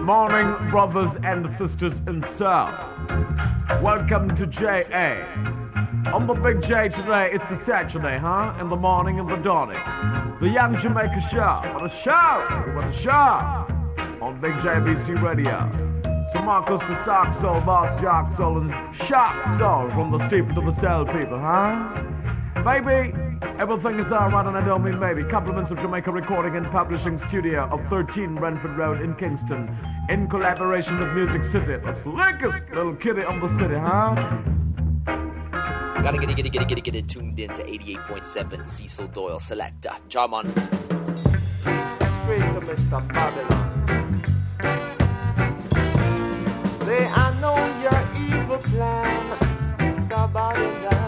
morning, brothers and sisters in soul. Welcome to JA. On the Big J today, it's a Saturday, huh? In the morning and the dawning. The Young Jamaica Show. What a show! What a show! On Big JBC Radio. So Marcus the Sock Soul, Boss Jock Soul, and Shock Soul from the steeple to the cell people, huh? Baby, everything is alright, and I don't mean maybe. Compliments of Jamaica Recording and Publishing Studio of 13 Renford Road in Kingston, in collaboration with Music City, the slickest little kitty of the city, huh? Gotta get it tuned in to 88.7 Cecil Doyle Selector. Jarman. Straight to Mr. Babylon. Say, I know your evil plan, Mr. Babylon.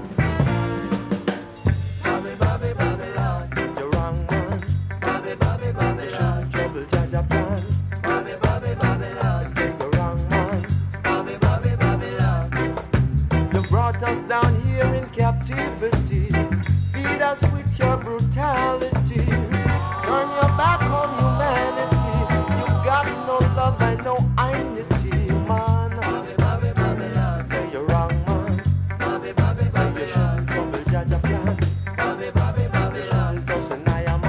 Down here in captivity, feed us with your brutality, turn your back on humanity. You got no love and no identity, man. Say you're wrong, man. Say you shouldn't trouble Jaja plan. Doesn't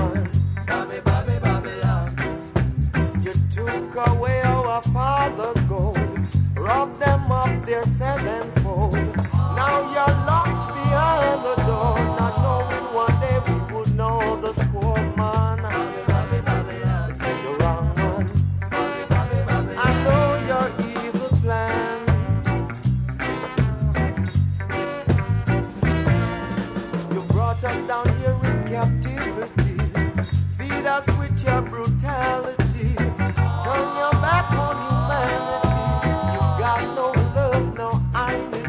man. You took away our father's gold, robbed them of their sevenfold. Now you're locked behind the door, not knowing one day we would know the score, man. Say you're wrong, man. I know your evil plan. You brought us down here in captivity, feed us with your brutality, turn your back on humanity. You got no love, no identity.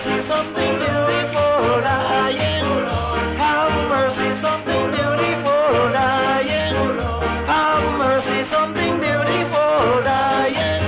mercy, something beautiful dying. Have mercy, something beautiful dying. Have mercy, something beautiful dying.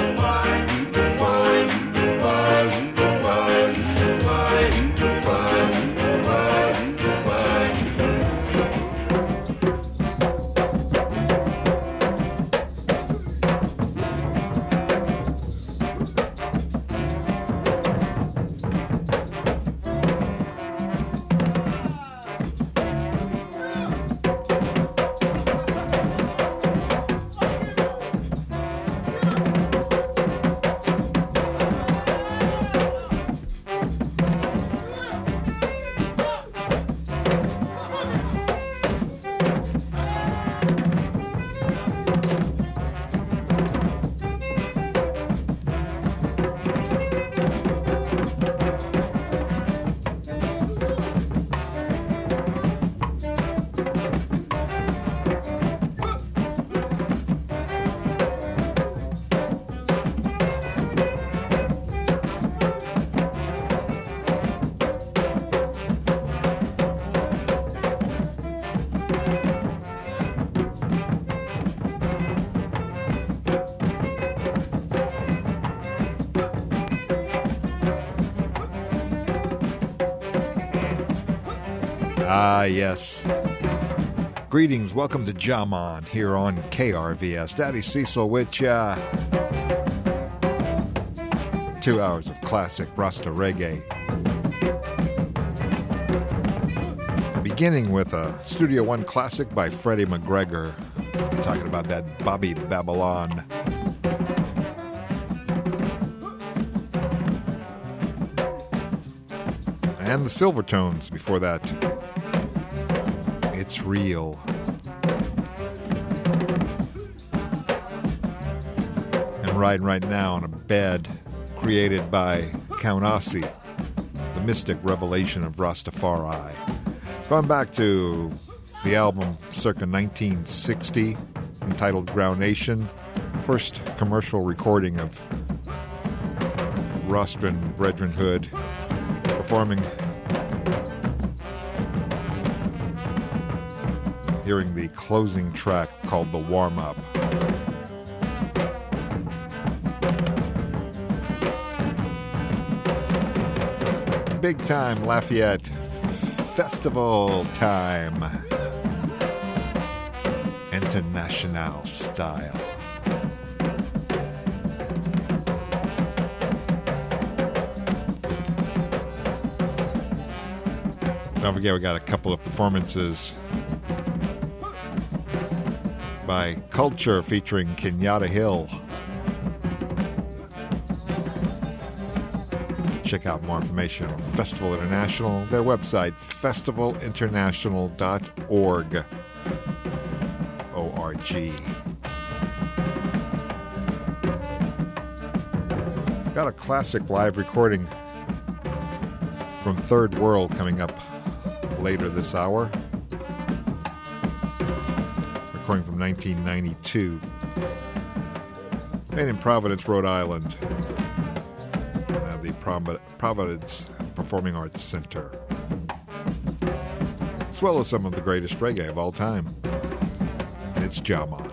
Ah, yes. Greetings. Welcome to Jaman here on KRVS. Daddy Cecil with ya. 2 hours of classic Rasta reggae. Beginning with a Studio One classic by Freddie McGregor. Talking about that Bobby Babylon. And the Silvertones before that. It's Real. And riding right now on a bed created by Count Ossie, the mystic revelation of Rastafari. Going back to the album circa 1960, entitled Groundation, first commercial recording of Rostran Brethrenhood performing. Hearing the closing track called The Warm Up. Big time Lafayette Festival time. International style. Don't forget, we got a couple of performances by Culture featuring Kenyatta Hill. Check out more information on Festival International, their website, festivalinternational.org. O-R-G. Got a classic live recording from Third World coming up later this hour. Recording from 1992. Made in Providence, Rhode Island. The Providence Performing Arts Center. As well as some of the greatest reggae of all time. It's Jaman.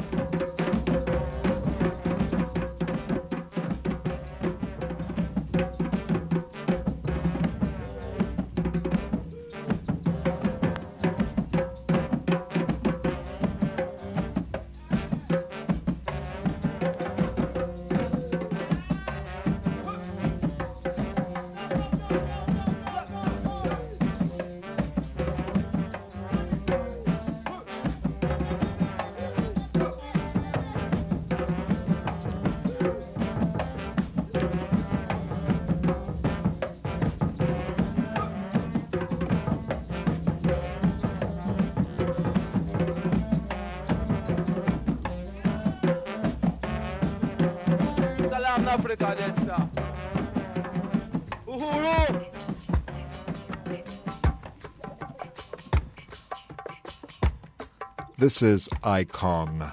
Africa, let's start. Uhuru! This is Ikong.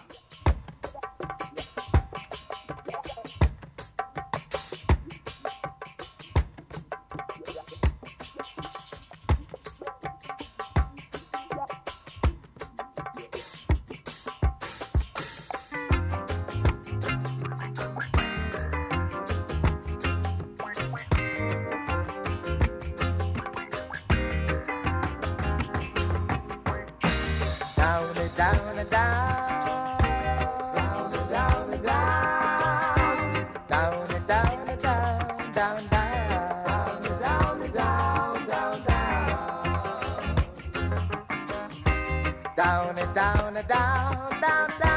down and down, down and down and down, down and down and down, down, down, down and down, down, down, down and down and down, down, down.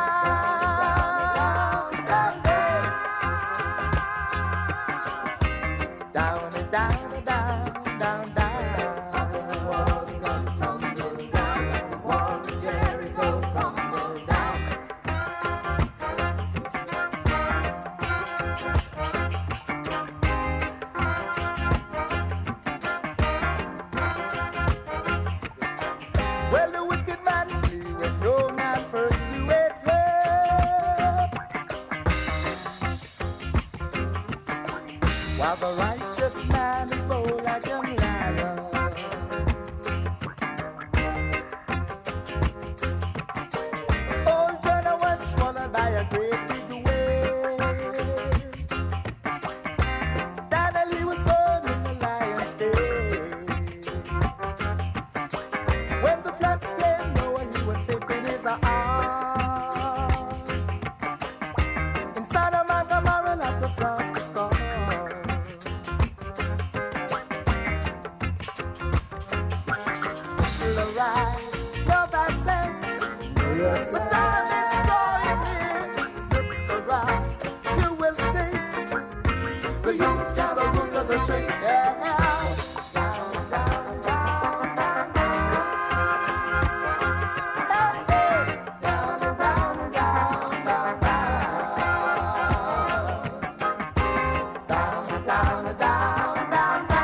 Down and down and down, down, down. The walls come tumbling down, like the walls of Jericho crumble down. Well, the wicked man flee when no man pursueth him, while the righteous man is bold like young lions. Old Jonah was swallowed by a great big whale. Daniel, he was thrown in the lion's den. When the floods came, Noah, he was safe in his arms. In Sodom and Gomorrah, Lot was lost to scorn. Arise, love thyself. The time is drawing near. Look around, you will see. The youth is the root of the tree. Yeah. Down, down, down, down, down. Hey, hey. Down, down, down, down, down. Down, down, down, down, down.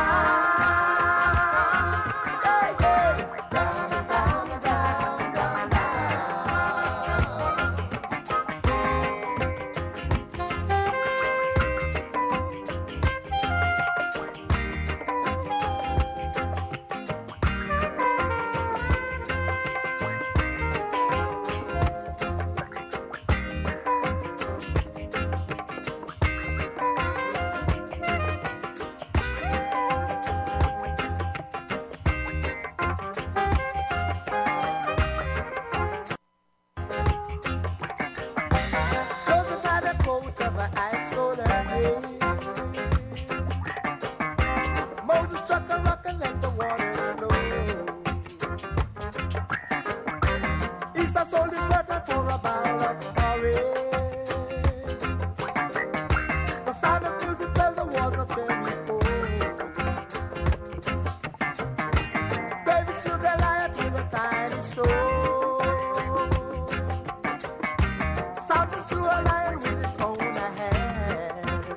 Hey, hey. Down, down, down, down, down. Joseph had a coat of an ice golden gray. Moses struck a rock and let the waters flow. Esau sold his birthright for a barrel of porridge. The sound of music fell the walls of Jericho. David slew Goliath with a tiny stone. Samson slew a lion with his own hands.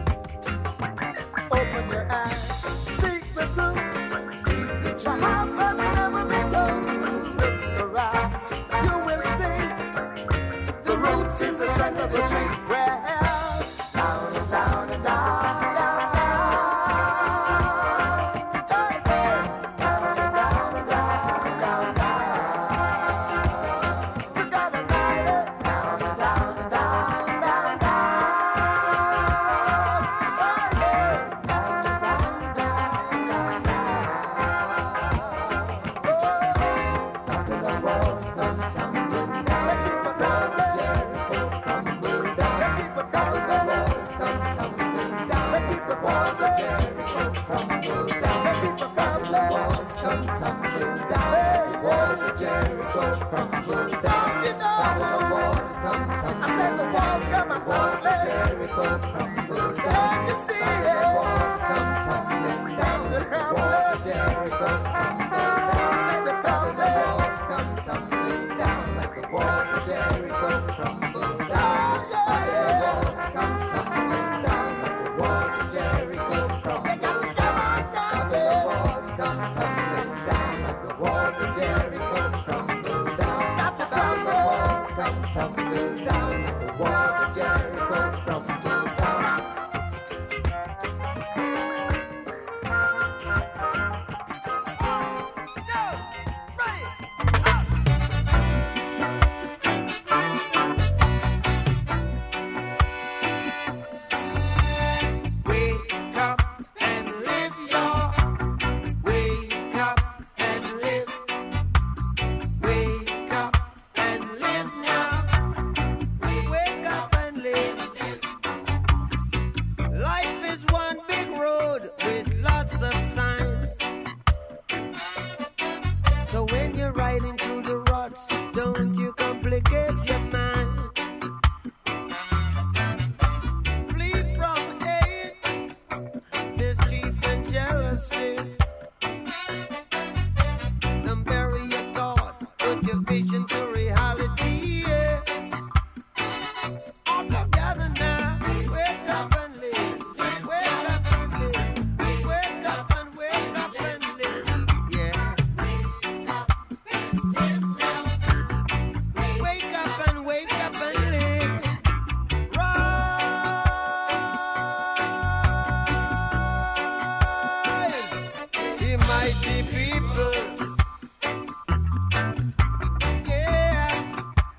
Open your eyes, seek the truth, seek the truth. The half has never been told. Look around, you will see. The roots is the strength of the tree. Well, down and down and down, down, down. Hey, hey. Down and down and down, down, down. You gotta light it. Down and down and down, down, down. Hey, hey. Down and down and down, down, down. Oh, down to the walls come tumbling down. They keep it tumbling. Jericho crumble down. They keep it tumbling. The walls come tumbling down. They keep it tumbling. Jericho crumble down. They keep it tumbling. The walls come tumbling down. The walls of Jericho crumble down. The walls come tumbling. I said the walls come a tumbling. Jericho crumble down. You see it. The walls come tumbling down. The walls of Jericho crumble down. I said the walls come tumbling down like the walls of Jericho crumble down. The walls come tumbling down like the walls of Jericho crumble down. The walls come tumbling down like the walls of Jericho crumble down. The walls come tumbling down like the walls of Jericho crumble down. mighty, mighty people. Yeah.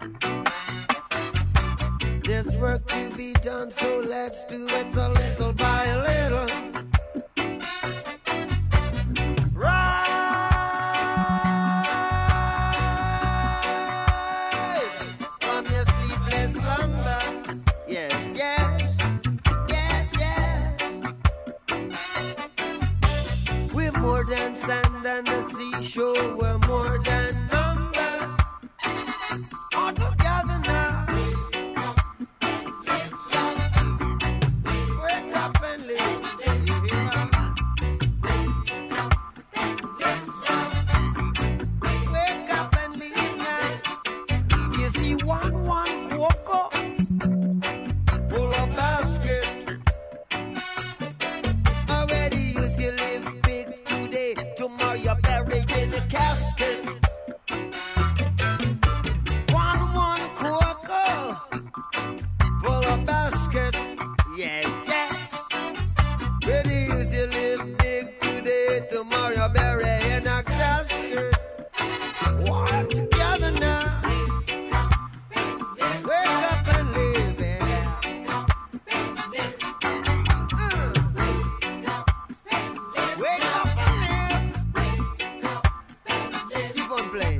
There's work to be done, so let's do it a little by a little. Than sand and the seashore, we're more than numbers. All together now. Wake up and live. Wake up and live now. You see one cocoa full of basket. Already you see live. Tomorrow you're buried in a casket. One cocoa full of basket. Yeah, yes. Ready as you live big today, tomorrow you're buried in a casket. Walk together now. Wake up and live it out. Wake up and live. Keep on playing.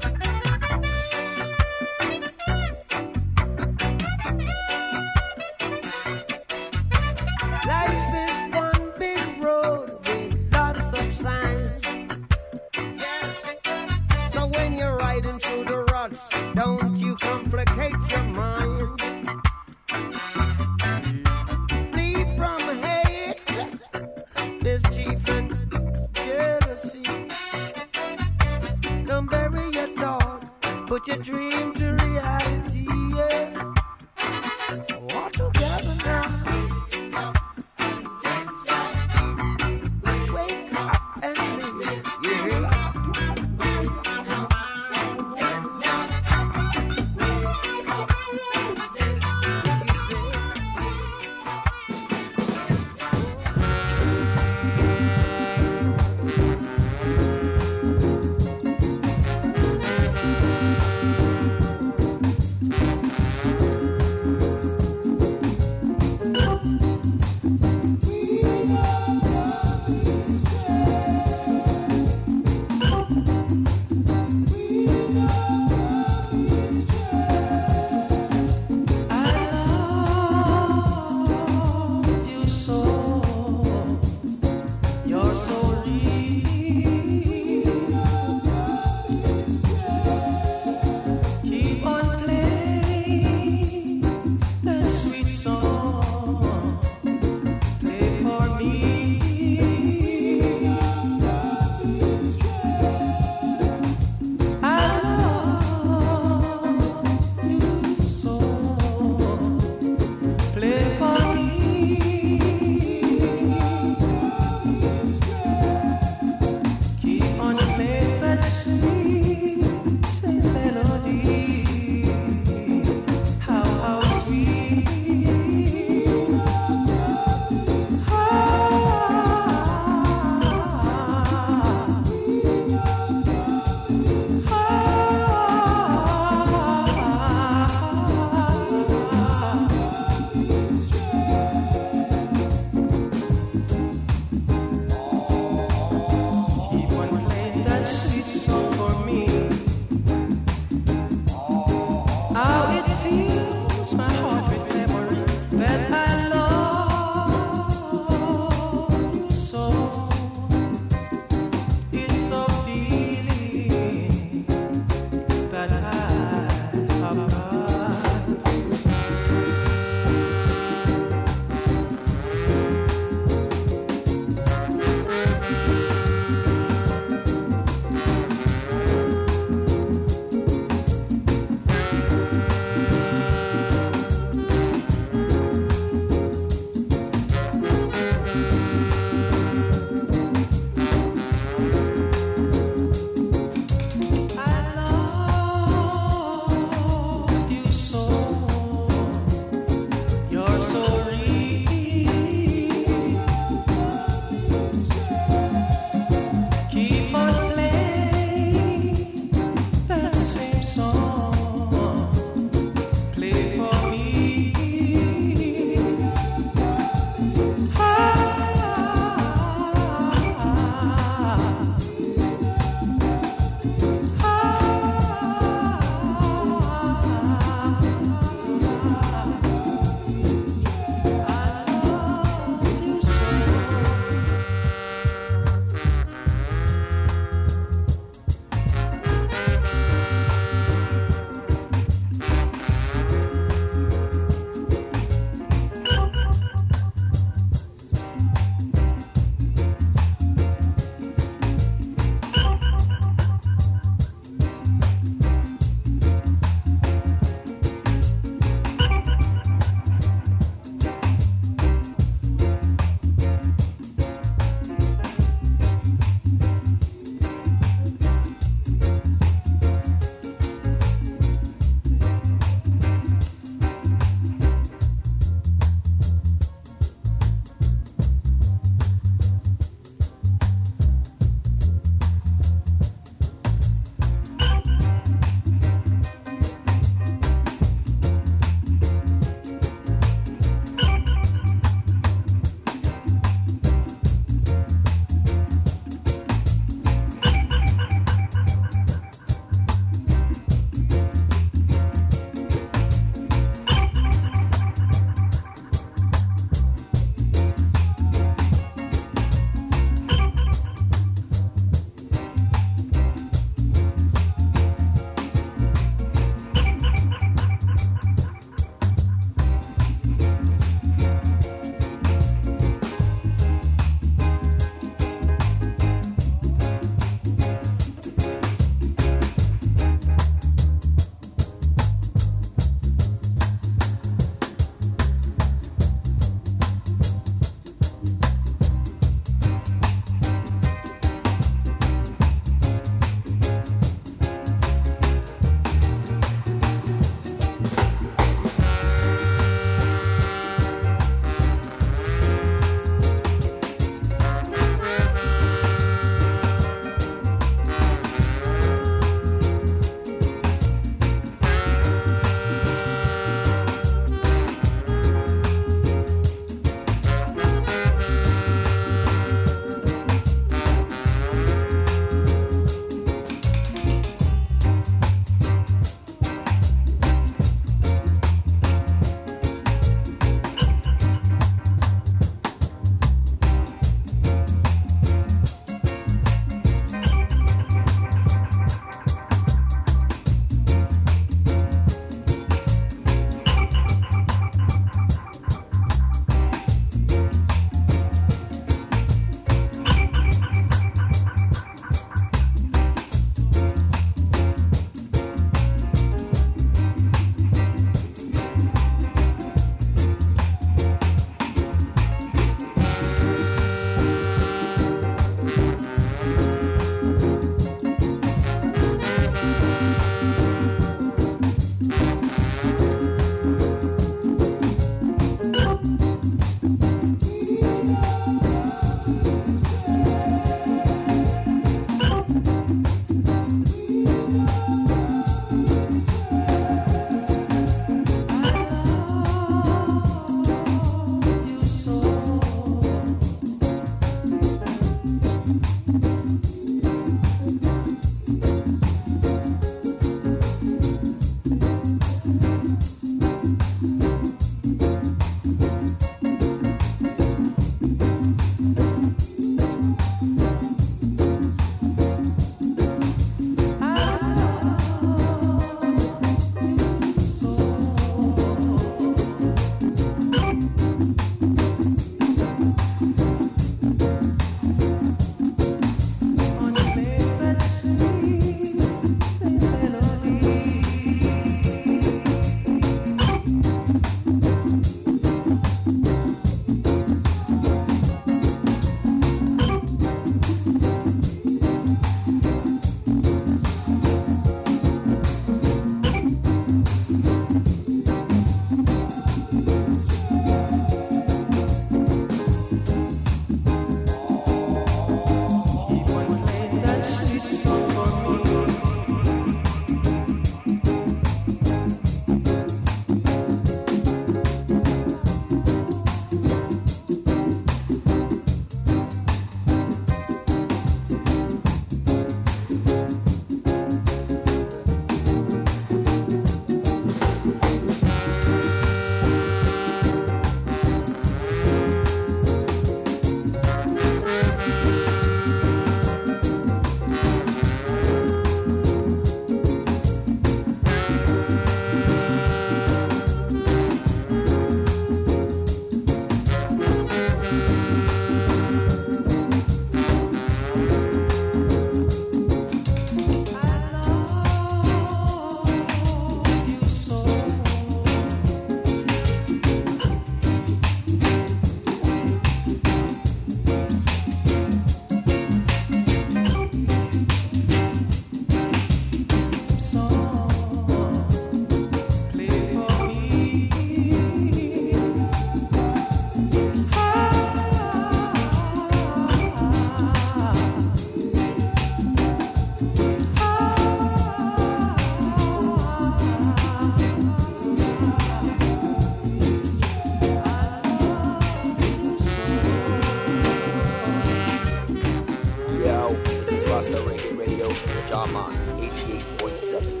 Jaman 88.7.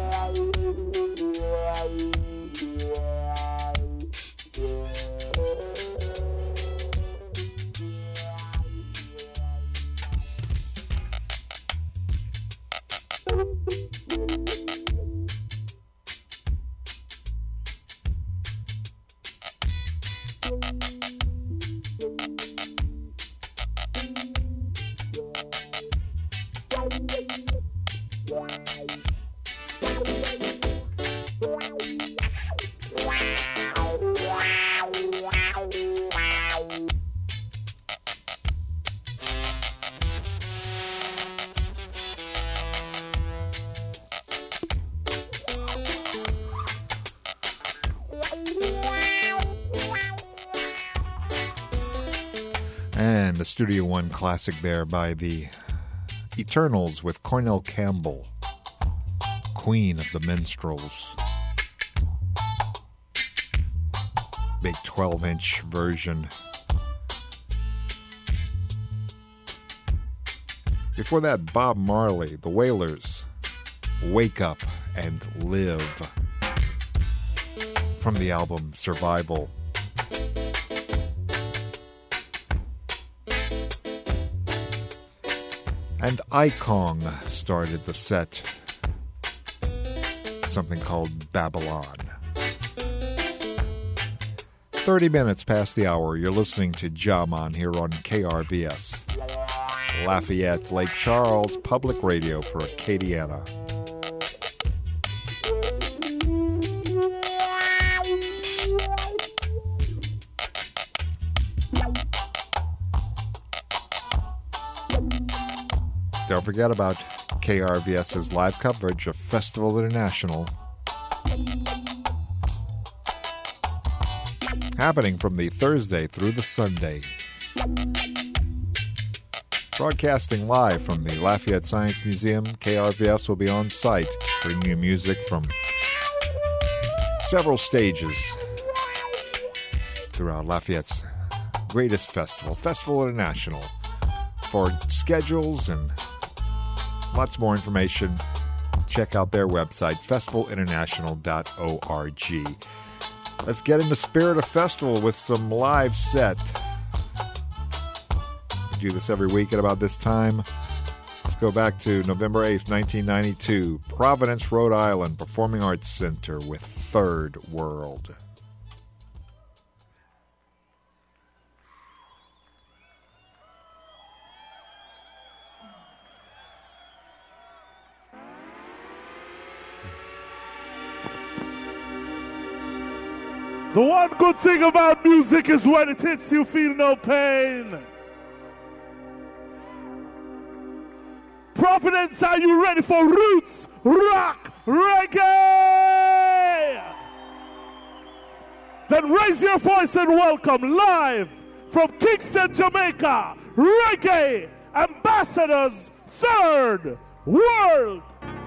And the Studio One classic there by the Eternals with Cornell Campbell, Queen of the Minstrels. Big 12-inch version. Before that, Bob Marley, The Wailers, Wake Up and Live, from the album Survival. And Ikong started the set, something called Babylon. 30 minutes past the hour, you're listening to Jaman here on KRVS, Lafayette, Lake Charles, Public Radio for Acadiana. Don't forget about KRVS's live coverage of Festival International, happening from the Thursday through the Sunday. Broadcasting live from the Lafayette Science Museum, KRVS will be on site, bringing you music from several stages throughout Lafayette's greatest festival, Festival International. For schedules and lots more information, check out their website, festivalinternational.org. Let's get in the spirit of festival with some live set. We do this every week at about this time. Let's go back to November 8th, 1992, Providence, Rhode Island, Performing Arts Center with Third World. The one good thing about music is when it hits you feel no pain. Providence, are you ready for roots, rock, reggae? Then raise your voice and welcome live from Kingston, Jamaica, Reggae Ambassadors, Third World.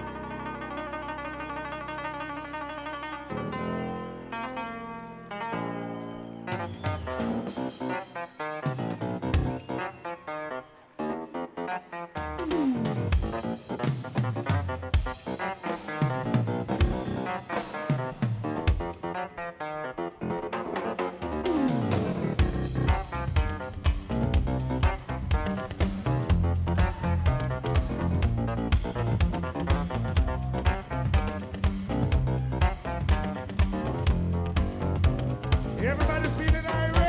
Everybody feeling irate?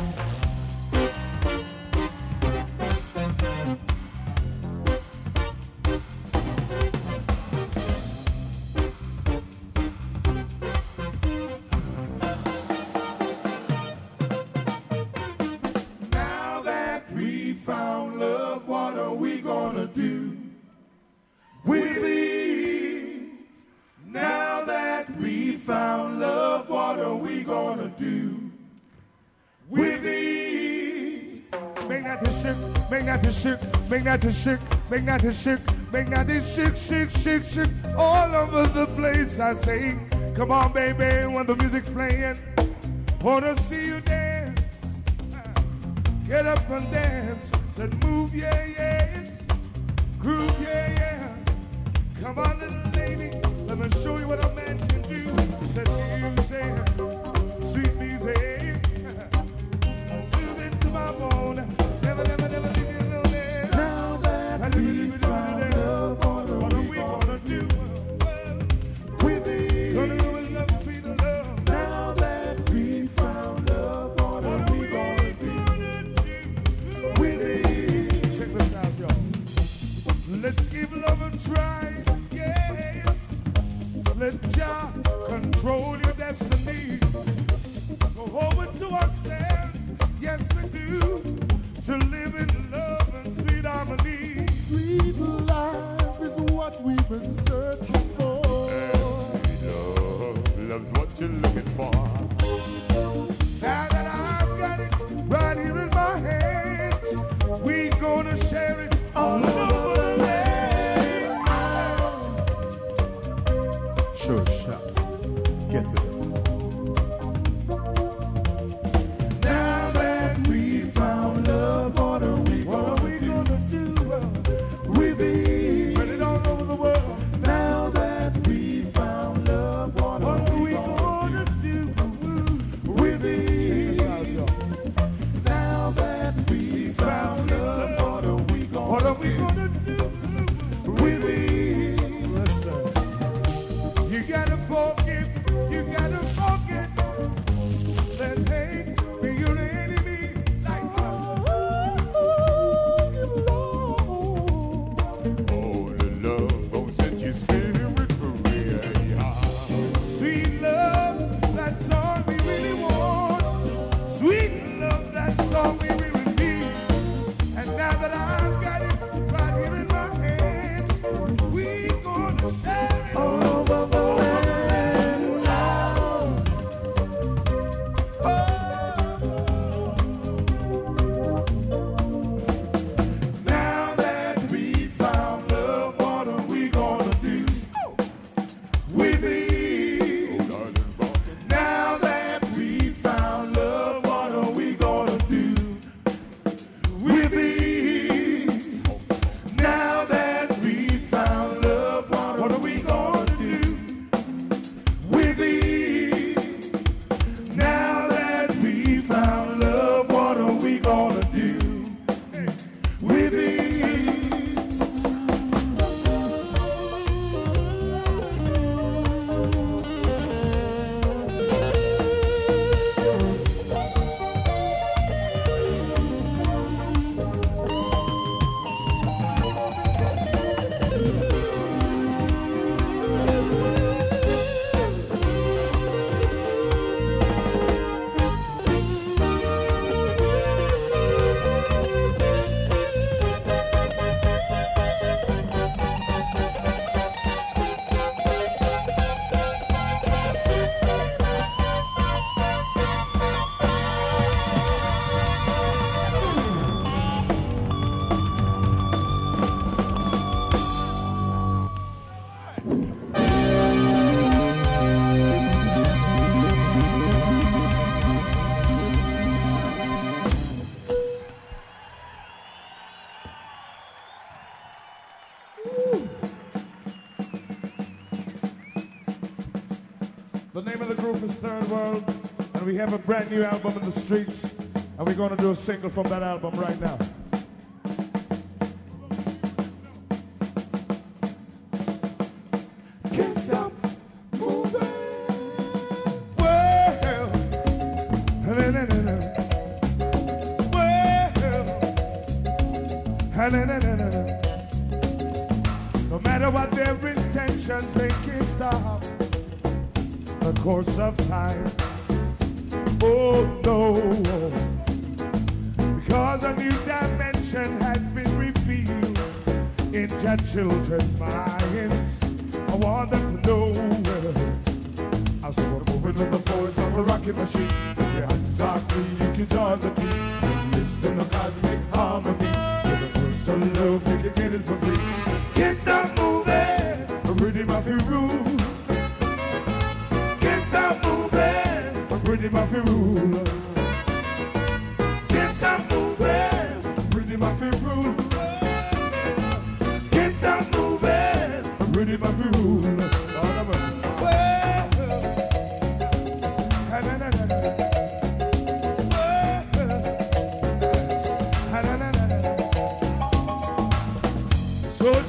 Now that we found love, what are we gonna do with it? Now that we found love, what are we gonna do with it? Make that this shit, make that this shit, make that this shit, make that this shit, make that this shit, shit, all over the place. I say, come on, baby, when the music's playing, wanna see you dance. Get up and dance. Said move, yeah, yes. Groove, yeah, yeah. Come on, little lady, let me show you what a man can do. Said music, sweet music, soothing to my bone. Never, never, never leave you alone. Now that we found love, what are we gonna do? With me, gonna go and love, sweet love. Now that we found love, what are we gonna do? With me, check this out, y'all. Let's give love a try. Let Jah control your destiny. Go over to ourselves, yes we do, to live in love and sweet harmony. Sweet life is what we've been searching for. And love's what you're looking for. Now that I've got it right here in my hands, we gonna share it all over the land. Sure shot. Get there. Now that we found love, what are we gonna do with it? Spread it all over the world. Now that we found love, what are we gonna do with it? Now that we found love, what are we gonna do with it? Listen. You gotta forgive, you gotta forget. Let hate be your enemy like oh, the love gon' set your spirit free. Sweet love, that's all we really want. Sweet love, that's all we really need. And now that I've got it right here in my hands, we gonna share it all over the land now. Now that we found love, what are we gonna do with it? Now that we found love, what are we gonna do with it? Now that we found love, what are we gonna do with it? Now that we found love, what are we gonna do with it? The name of the group is Third World, and we have a brand new album in the streets, and we're gonna do a single from that album right now. Can't stop moving. Well, no matter what their intentions, they can't stop the course of time. Oh no, because a new dimension has been revealed in your children's minds. I want them to know I see what moving with the force of a rocket machine. If your hands are free, you can join the team. Listen to cosmic harmony. Universal love, you can get it for free. Can't stop moving, rhythm of your rule. Can't stop moving, rhythm of your rule. Can't stop moving, rhythm of your rule. Can't stop moving, rhythm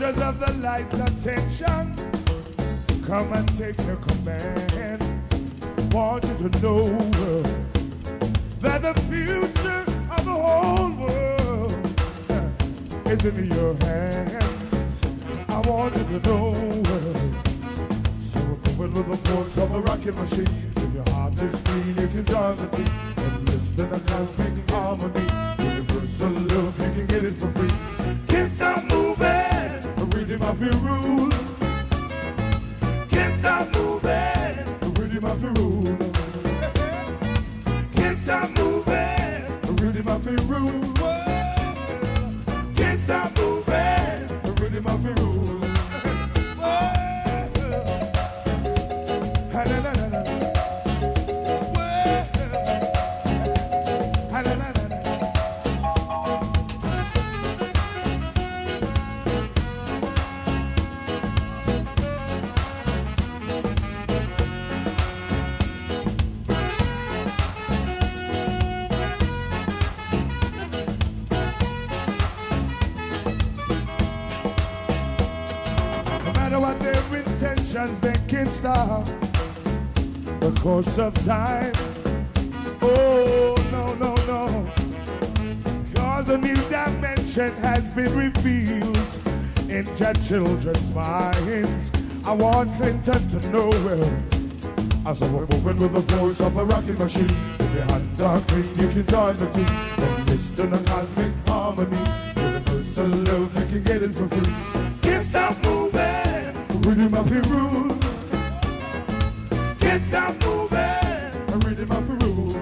soldiers of the light, attention. Come and take your command. Want you to know that the future of the whole world is in your hands. I want you to know. So moving with the force of a rocket machine. If your heart is clean, you can join the team and listen to cosmic harmony. Universal love, you can get it for free. Can't stop moving, the rhythm of your rule. Can't stop moving, the rhythm of your rule. Can't stop moving, the rhythm of your rule. Can't stop moving, the rhythm of your rule. They can't stop the course of time. Oh, no, no, no. Cause a new dimension has been revealed in your children's minds. I want Clinton to know as we're moving with the force of a rocket machine. If your hands are clean, you can join the team and listen to cosmic harmony. Universal love, you can get it for free. Can't stop moving. Rhythm of your rule. Can't stop moving. A rhythm of your rule.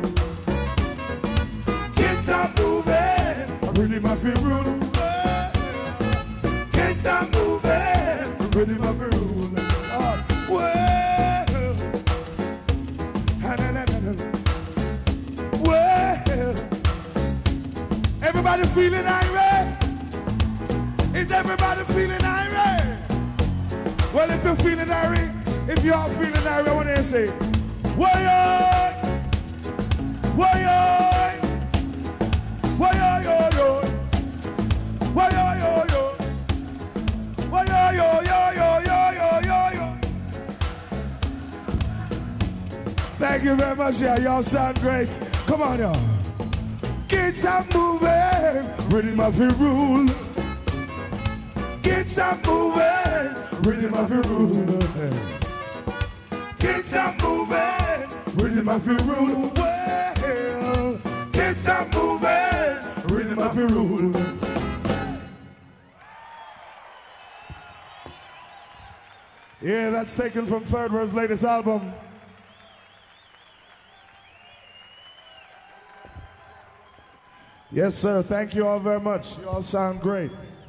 Can't stop moving. A rhythm of your rule. Can't stop moving. A rhythm of your rule. Well, everybody feeling irate? Is everybody feeling irate? Well, if you're feeling irate, if you are feeling irate, I want to say, why-yoy, why-yoy, why-yoy-yoy-yoy, why-yoy-yoy-yoy, why-yoy-yoy-yoy-yoy-yoy-yoy-yoy. Thank you very much, yeah, y'all sound great. Come on, y'all. Kids are moving, rhythm of your rule. Kids stop moving, rhythm of your rule. Kids stop moving, rhythm of your rule. Well, kids stop moving, rhythm of your rule. Yeah, that's taken from Third World's latest album. Yes, sir. Thank you all very much. You all sound great.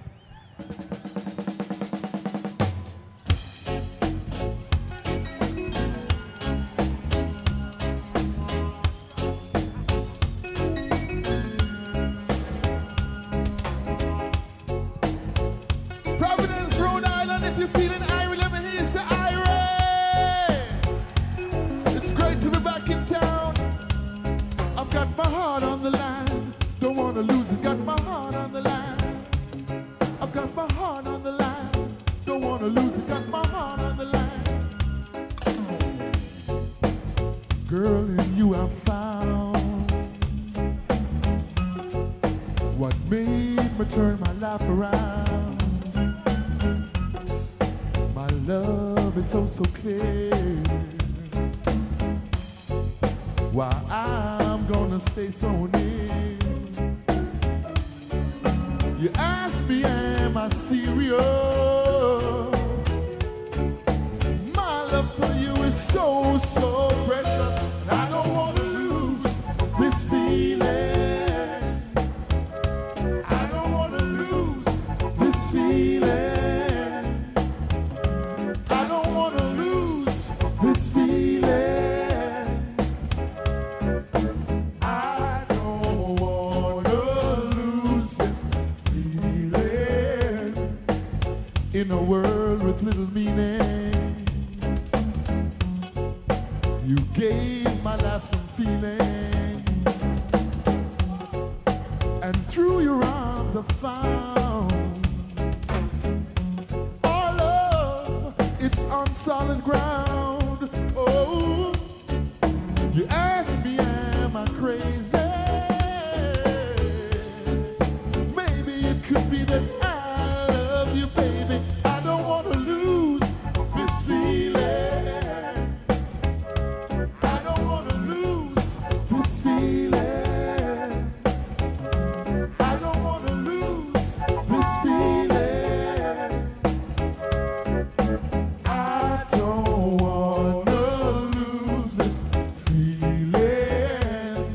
In a world with little meaning, you gave my life some feeling, and through your arms I found on solid ground. Oh, you ask me, am I crazy? Maybe it could be that I love you, baby. I don't want to lose this feeling. I don't want to lose this feeling. I don't want to lose this feeling. I don't want to lose this feeling.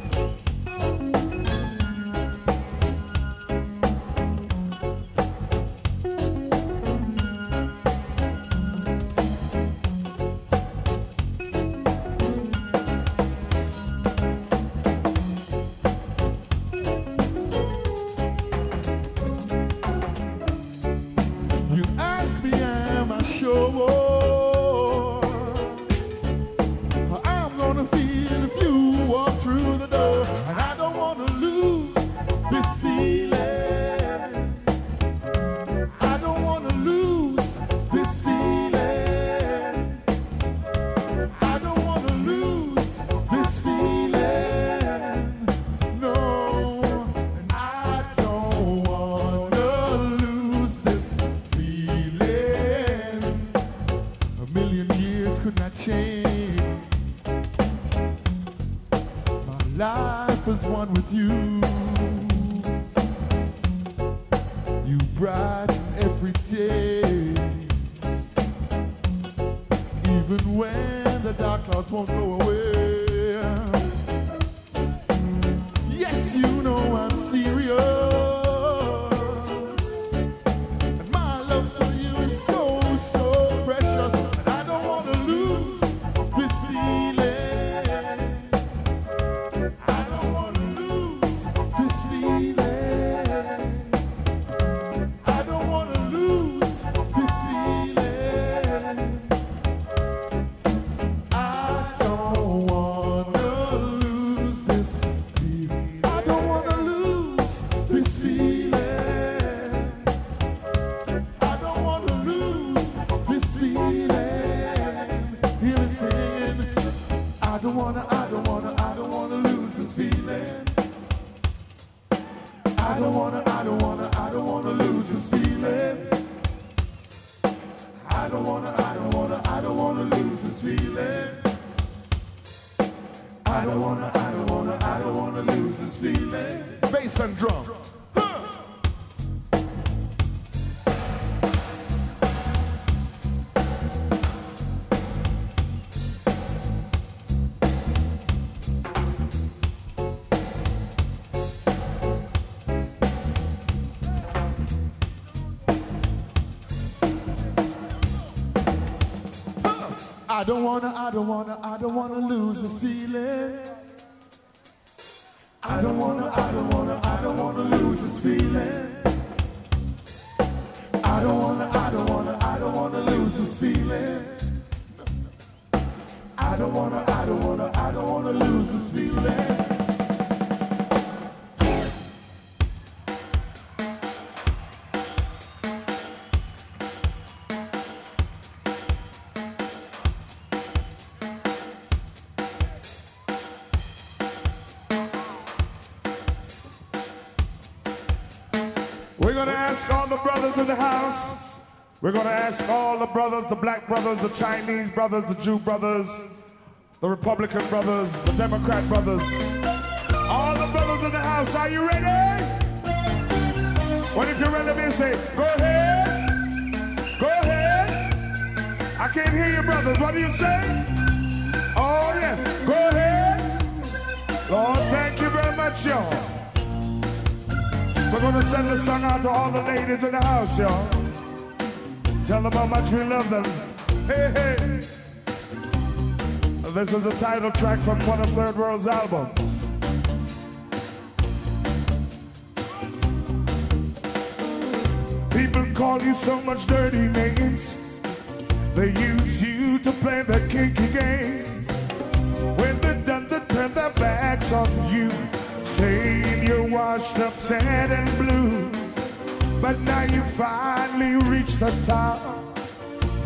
You ask me, am I sure how I'm gonna feel if you walk through the door? And I don't wanna lose this feeling. I don't wanna lose this feeling. I don't wanna lose this feeling. No, and I don't wanna lose this feeling. A million years could not change. My life is one with you. You brighten every day. Even when the dark clouds won't go away. Yes, you know I'm serious. And my love for you is so, so precious. And I don't want to lose this feeling. I don't want to lose this feeling. I don't want to lose this feeling. I don't want to lose this feeling. I don't want to lose this feeling. I don't want to lose this feeling. Hear me singing. I don't wanna lose this feeling. I don't wanna lose this feeling. I don't wanna lose this feeling. I don't wanna lose this feeling. Bass and drum. I don't wanna lose this feeling. I don't wanna lose this feeling. I don't wanna lose this feeling. I don't wanna lose this feeling. We're going to ask all the brothers in the house. We're going to ask all the brothers, the black brothers, the Chinese brothers, the Jew brothers, the Republican brothers, the Democrat brothers. All the brothers in the house, are you ready? What if you're ready, me say, go ahead. Go ahead. I can't hear you, brothers. What do you say? Oh, yes. Go ahead. Lord, thank you very much, y'all. We're gonna send this song out to all the ladies in the house, y'all. Tell them how much we love them. Hey, hey. This is a title track from one of Third World's albums. People call you so much dirty names. They use you to play their kinky games. When they're done, they turn their backs on you, saying you're washed up, sad and blue. But now you finally reached the top.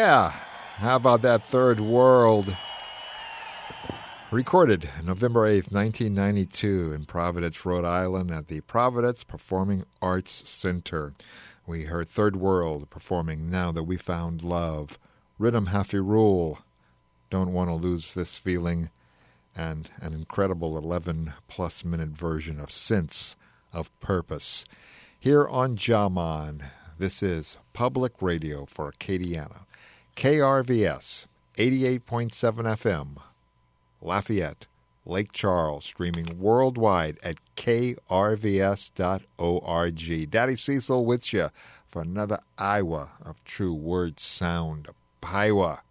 Yeah, how about that Third World? Recorded November 8th, 1992 in Providence, Rhode Island at the Providence Performing Arts Center. We heard Third World performing Now That We Found Love, Rhythm Happy Rule, Don't Want to Lose This Feeling, and an incredible 11-plus minute version of Sense of Purpose. Here on Jaman, this is Public Radio for Acadiana. KRVS, 88.7 FM, Lafayette, Lake Charles, streaming worldwide at krvs.org. Daddy Cecil with you for another Iowa of true word sound. Iowa.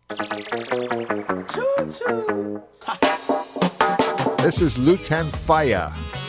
This is Lutan Fire.